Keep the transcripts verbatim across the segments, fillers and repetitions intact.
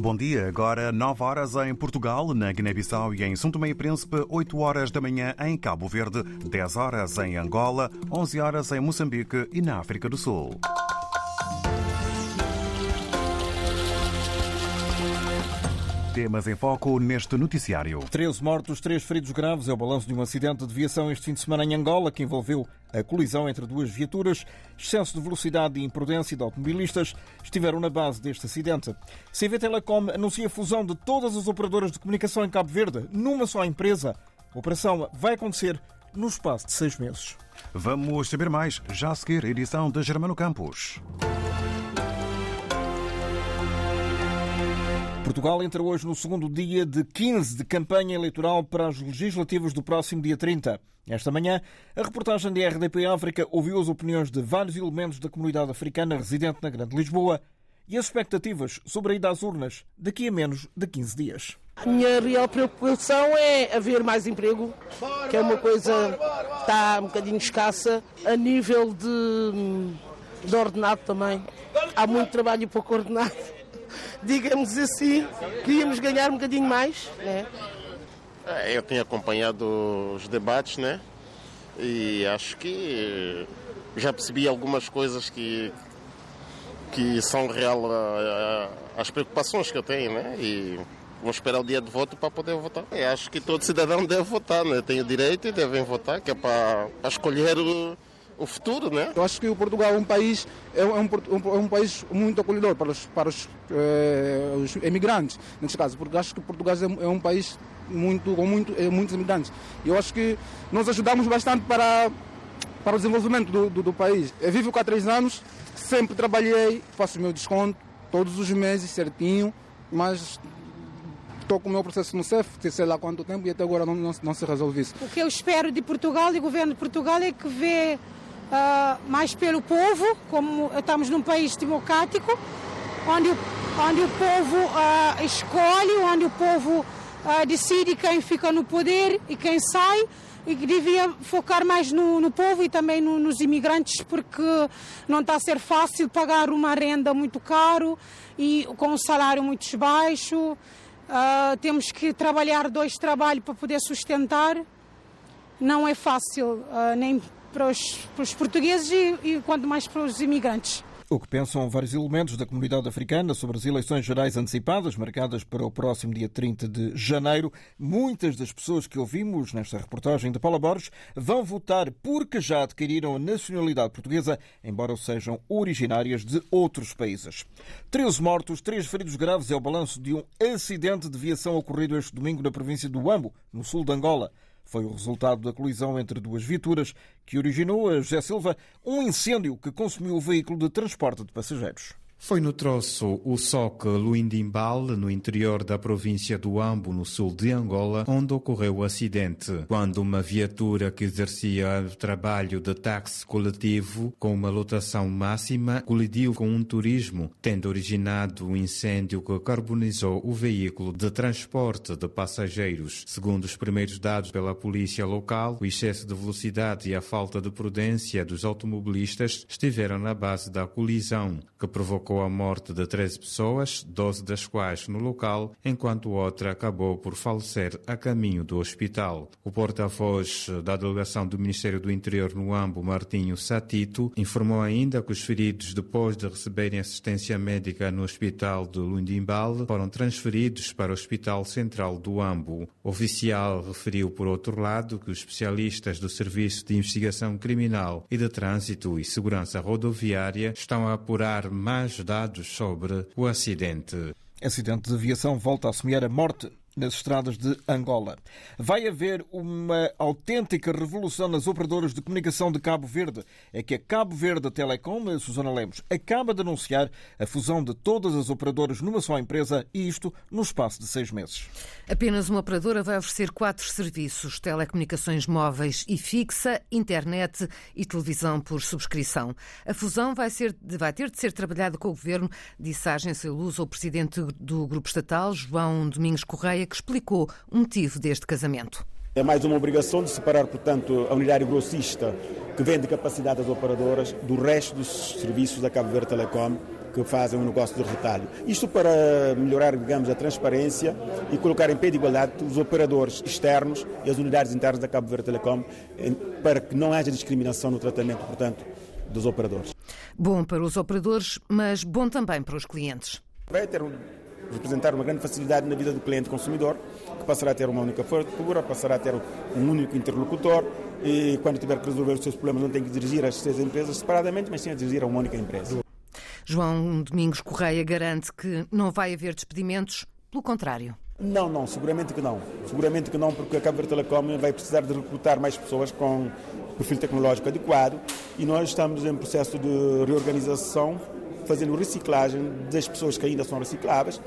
bom dia. Agora nove horas em Portugal, na Guiné-Bissau e em São Tomé e Príncipe, oito horas da manhã em Cabo Verde, dez horas em Angola, onze horas em Moçambique e na África do Sul. Temas em foco neste noticiário. treze mortos, três feridos graves é o balanço de um acidente de viação este fim de semana em Angola que envolveu a colisão entre duas viaturas. Excesso de velocidade e imprudência de automobilistas estiveram na base deste acidente. C V Telecom anuncia a fusão de todas as operadoras de comunicação em Cabo Verde numa só empresa. A operação vai acontecer no espaço de seis meses. Vamos saber mais já a seguir a edição da Germano Campos. Portugal entra hoje no segundo dia de quinze de campanha eleitoral para as legislativas do próximo dia trinta. Esta manhã, a reportagem da R D P África ouviu as opiniões de vários elementos da comunidade africana residente na Grande Lisboa e as expectativas sobre a ida às urnas daqui a menos de quinze dias. A minha real preocupação é haver mais emprego, que é uma coisa que está um bocadinho escassa, a nível de, de ordenado também. Há muito trabalho e pouco ordenado. Digamos assim, queríamos ganhar um bocadinho mais, né? Eu tenho acompanhado os debates, né? E acho que já percebi algumas coisas que, que são real as preocupações que eu tenho, né? E vou esperar o dia de voto para poder votar. Eu acho que todo cidadão deve votar, né? Tem o direito e devem votar, que é para, para escolher o o futuro, né? Eu acho que o Portugal é um país, é um, um, um país muito acolhedor para os, para os, eh, os emigrantes, neste caso, porque acho que Portugal é, é um país muito, com muito, é, muitos imigrantes. E eu acho que nós ajudamos bastante para, para o desenvolvimento do, do, do país. Eu vivo cá há três anos, sempre trabalhei, faço o meu desconto todos os meses certinho, mas estou com o meu processo no C E F, sei lá quanto tempo, e até agora não, não, não se resolve isso. O que eu espero de Portugal e do governo de Portugal é que vê Uh, mais pelo povo, como estamos num país democrático, onde, onde o povo uh, escolhe, onde o povo uh, decide quem fica no poder e quem sai, e que devia focar mais no, no povo e também no, nos imigrantes, porque não está a ser fácil pagar uma renda muito caro e com um salário muito baixo. Uh, temos que trabalhar dois trabalhos para poder sustentar. Não é fácil, uh, nem Para os, para os portugueses e, e quanto mais para os imigrantes. O que pensam vários elementos da comunidade africana sobre as eleições gerais antecipadas, marcadas para o próximo dia trinta de janeiro. Muitas das pessoas que ouvimos nesta reportagem de Paula Borges vão votar porque já adquiriram a nacionalidade portuguesa, embora sejam originárias de outros países. treze mortos, três feridos graves é o balanço de um acidente de viação ocorrido este domingo na província do Huambo, no sul de Angola. Foi o resultado da colisão entre duas viaturas que originou a José Silva um incêndio que consumiu o veículo de transporte de passageiros. Foi no troço o Soque Luindimbal, no interior da província do Huambo, no sul de Angola, onde ocorreu o acidente, quando uma viatura que exercia o trabalho de táxi coletivo com uma lotação máxima colidiu com um turismo, tendo originado um incêndio que carbonizou o veículo de transporte de passageiros. Segundo os primeiros dados pela polícia local, o excesso de velocidade e a falta de prudência dos automobilistas estiveram na base da colisão, que provocou a morte de treze pessoas, doze das quais no local, enquanto outra acabou por falecer a caminho do hospital. O porta-voz da delegação do Ministério do Interior no Huambo, Martinho Satito, informou ainda que os feridos, depois de receberem assistência médica no hospital de Lundimbal, foram transferidos para o Hospital Central do Huambo. O oficial referiu, por outro lado, que os especialistas do Serviço de Investigação Criminal e de Trânsito e Segurança Rodoviária estão a apurar mais dados sobre o acidente. Acidente de aviação volta a semear a morte nas estradas de Angola. Vai haver uma autêntica revolução nas operadoras de comunicação de Cabo Verde. É que a Cabo Verde Telecom, a Susana Lemos, acaba de anunciar a fusão de todas as operadoras numa só empresa, e isto no espaço de seis meses. Apenas uma operadora vai oferecer quatro serviços: telecomunicações móveis e fixa, internet e televisão por subscrição. A fusão vai, ser, vai ter de ser trabalhada com o Governo, disse à Agência Lusa o presidente do Grupo Estatal, João Domingos Correia, que explicou o motivo deste casamento. É mais uma obrigação de separar, portanto, a unidade grossista que vende capacidade das operadoras do resto dos serviços da Cabo Verde Telecom, que fazem um negócio de retalho. Isto para melhorar, digamos, a transparência e colocar em pé de igualdade os operadores externos e as unidades internas da Cabo Verde Telecom, para que não haja discriminação no tratamento, portanto, dos operadores. Bom para os operadores, mas bom também para os clientes. Vai ter, representar uma grande facilidade na vida do cliente consumidor, que passará a ter uma única fatura, passará a ter um único interlocutor e quando tiver que resolver os seus problemas não tem que dirigir às seis empresas separadamente, mas sim a dirigir a uma única empresa. João Domingos Correia garante que não vai haver despedimentos, pelo contrário. Não, não, seguramente que não. Seguramente que não, porque a Cabo Verde Telecom vai precisar de recrutar mais pessoas com perfil tecnológico adequado e nós estamos em processo de reorganização, fazendo reciclagem das pessoas que ainda são recicláveis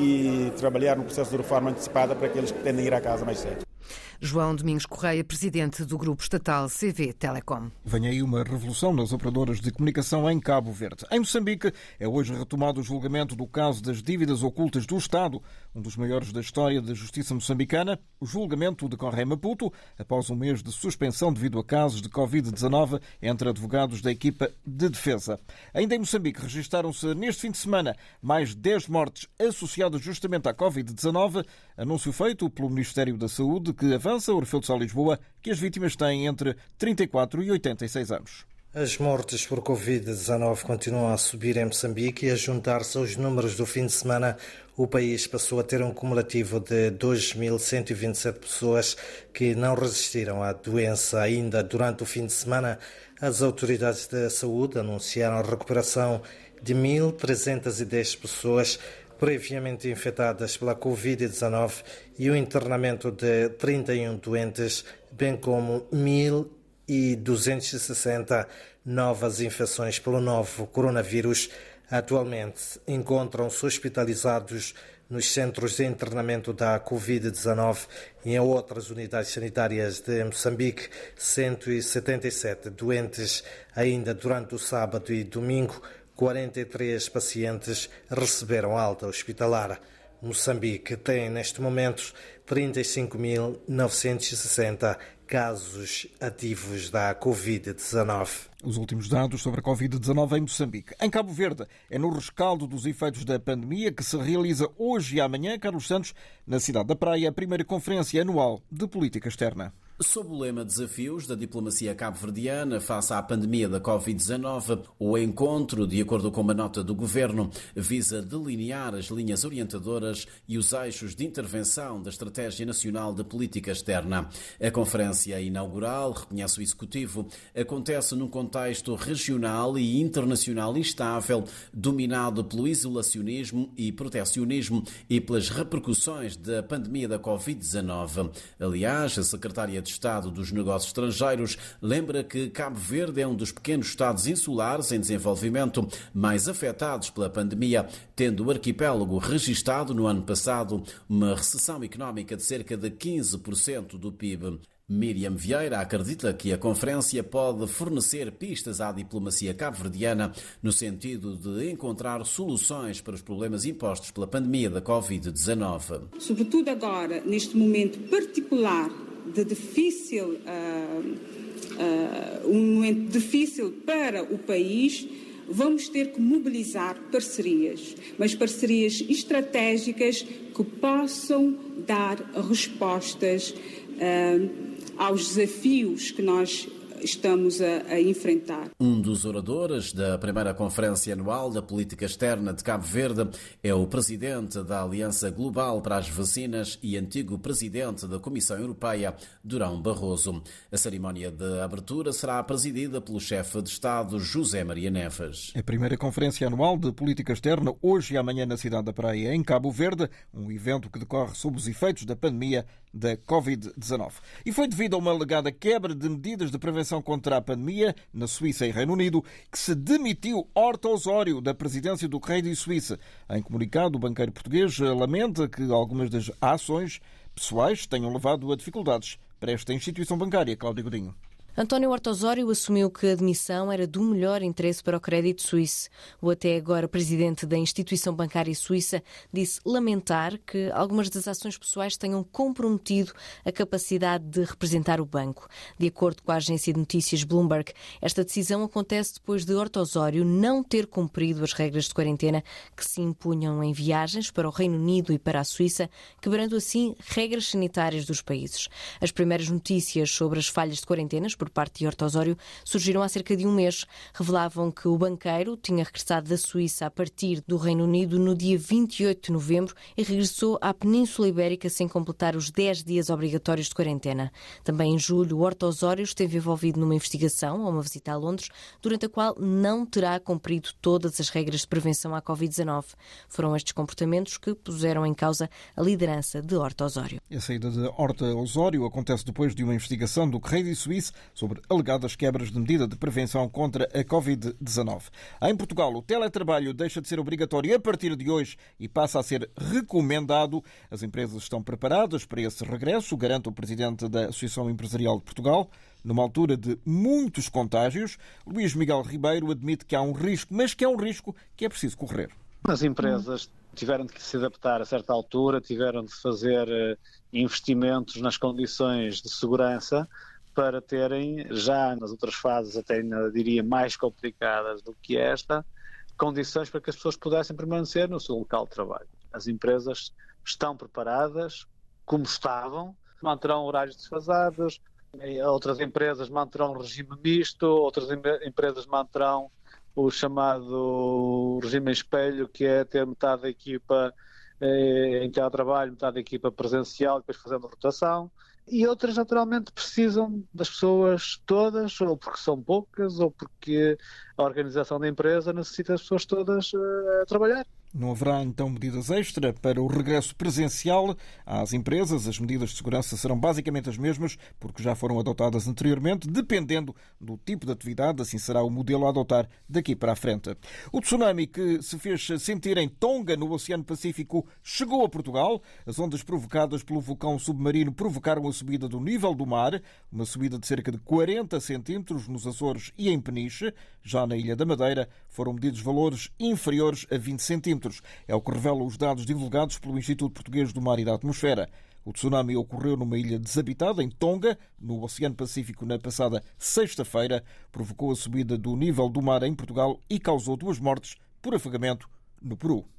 e trabalhar no processo de reforma antecipada para aqueles que tendem a ir à casa mais cedo. João Domingos Correia, presidente do Grupo Estatal C V Telecom. Vem aí uma revolução nas operadoras de comunicação em Cabo Verde. Em Moçambique, é hoje retomado o julgamento do caso das dívidas ocultas do Estado, um dos maiores da história da justiça moçambicana. O julgamento decorre em Maputo, após um mês de suspensão devido a casos de covid dezanove entre advogados da equipa de defesa. Ainda em Moçambique, registaram-se neste fim de semana mais dez mortes associadas justamente à covid dezanove, anúncio feito pelo Ministério da Saúde, que avança, Orfeu de Sá Lisboa, que as vítimas têm entre trinta e quatro e oitenta e seis anos. As mortes por covid dezanove continuam a subir em Moçambique e a juntar-se aos números do fim de semana. O país passou a ter um cumulativo de dois mil cento e vinte e sete pessoas que não resistiram à doença ainda durante o fim de semana. As autoridades da saúde anunciaram a recuperação de mil trezentas e dez pessoas previamente infectadas pela covid dezanove e o internamento de trinta e um doentes, bem como mil duzentas e sessenta novas infecções pelo novo coronavírus. Atualmente encontram-se hospitalizados nos centros de internamento da covid dezanove e em outras unidades sanitárias de Moçambique cento e setenta e sete doentes. Ainda durante o sábado e domingo, quarenta e três pacientes receberam alta hospitalar. Moçambique tem, neste momento, trinta e cinco mil novecentos e sessenta casos ativos da covid dezanove. Os últimos dados sobre a covid dezanove em Moçambique. Em Cabo Verde, é no rescaldo dos efeitos da pandemia que se realiza hoje e amanhã, Carlos Santos, na cidade da Praia, a primeira conferência anual de política externa. Sob o lema Desafios da diplomacia cabo-verdiana face à pandemia da covid dezanove, o encontro, de acordo com uma nota do Governo, visa delinear as linhas orientadoras e os eixos de intervenção da Estratégia Nacional de Política Externa. A conferência inaugural, reconhece o Executivo, acontece num contexto regional e internacional instável, dominado pelo isolacionismo e protecionismo e pelas repercussões da pandemia da covid dezanove. Aliás, a secretária de Estado dos Negócios Estrangeiros lembra que Cabo Verde é um dos pequenos Estados insulares em desenvolvimento mais afetados pela pandemia, tendo o arquipélago registado no ano passado uma recessão económica de cerca de quinze por cento do P I B. Miriam Vieira acredita que a conferência pode fornecer pistas à diplomacia cabo-verdiana no sentido de encontrar soluções para os problemas impostos pela pandemia da covid dezanove. Sobretudo agora, neste momento particular de difícil, uh, uh, um momento difícil para o país, vamos ter que mobilizar parcerias, mas parcerias estratégicas que possam dar respostas uh, aos desafios que nós estamos a, a enfrentar. Um dos oradores da primeira Conferência Anual da Política Externa de Cabo Verde é o presidente da Aliança Global para as Vacinas e antigo presidente da Comissão Europeia, Durão Barroso. A cerimónia de abertura será presidida pelo chefe de Estado, José Maria Neves. A primeira Conferência Anual de Política Externa, hoje e amanhã na cidade da Praia, em Cabo Verde, um evento que decorre sob os efeitos da pandemia da covid dezanove. E foi devido a uma alegada quebra de medidas de prevenção contra a pandemia na Suíça e Reino Unido que se demitiu Horta Osório da presidência do Credit Suisse. Em comunicado, o banqueiro português lamenta que algumas das ações pessoais tenham levado a dificuldades para esta instituição bancária. Cláudio Godinho. António Horta Osório assumiu que a demissão era do melhor interesse para o crédito suíço. O até agora presidente da instituição bancária suíça disse lamentar que algumas das ações pessoais tenham comprometido a capacidade de representar o banco. De acordo com a agência de notícias Bloomberg, esta decisão acontece depois de Horta Osório não ter cumprido as regras de quarentena que se impunham em viagens para o Reino Unido e para a Suíça, quebrando assim regras sanitárias dos países. As primeiras notícias sobre as falhas de quarentenas por parte de Horta Osório surgiram há cerca de um mês. Revelavam que o banqueiro tinha regressado da Suíça a partir do Reino Unido no dia vinte e oito de novembro e regressou à Península Ibérica sem completar os dez dias obrigatórios de quarentena. Também em julho, Horta Osório esteve envolvido numa investigação a uma visita a Londres, durante a qual não terá cumprido todas as regras de prevenção à covid dezanove. Foram estes comportamentos que puseram em causa a liderança de Horta Osório. A saída de Horta Osório acontece depois de uma investigação do Crédito Suisse sobre alegadas quebras de medida de prevenção contra a covid dezanove. Em Portugal, o teletrabalho deixa de ser obrigatório a partir de hoje e passa a ser recomendado. As empresas estão preparadas para esse regresso, garante o presidente da Associação Empresarial de Portugal. Numa altura de muitos contágios, Luís Miguel Ribeiro admite que há um risco, mas que é um risco que é preciso correr. As empresas tiveram de se adaptar a certa altura, tiveram de fazer investimentos nas condições de segurança para terem, já nas outras fases, até ainda diria mais complicadas do que esta, condições para que as pessoas pudessem permanecer no seu local de trabalho. As empresas estão preparadas, como estavam, manterão horários desfasados, outras empresas manterão um regime misto, outras em- empresas manterão o chamado regime em espelho, que é ter metade da equipa eh, em teletrabalho, metade da equipa presencial, depois fazendo rotação. E outras, naturalmente, precisam das pessoas todas, ou porque são poucas, ou porque a organização da empresa necessita das pessoas todas uh, a trabalhar. Não haverá, então, medidas extra para o regresso presencial às empresas. As medidas de segurança serão basicamente as mesmas, porque já foram adotadas anteriormente, dependendo do tipo de atividade. Assim será o modelo a adotar daqui para a frente. O tsunami que se fez sentir em Tonga, no Oceano Pacífico, chegou a Portugal. As ondas provocadas pelo vulcão submarino provocaram a subida do nível do mar, uma subida de cerca de quarenta centímetros nos Açores e em Peniche. Já na Ilha da Madeira foram medidos valores inferiores a vinte centímetros. É o que revelam os dados divulgados pelo Instituto Português do Mar e da Atmosfera. O tsunami ocorreu numa ilha desabitada, em Tonga, no Oceano Pacífico, na passada sexta-feira. Provocou a subida do nível do mar em Portugal e causou duas mortes por afogamento no Peru.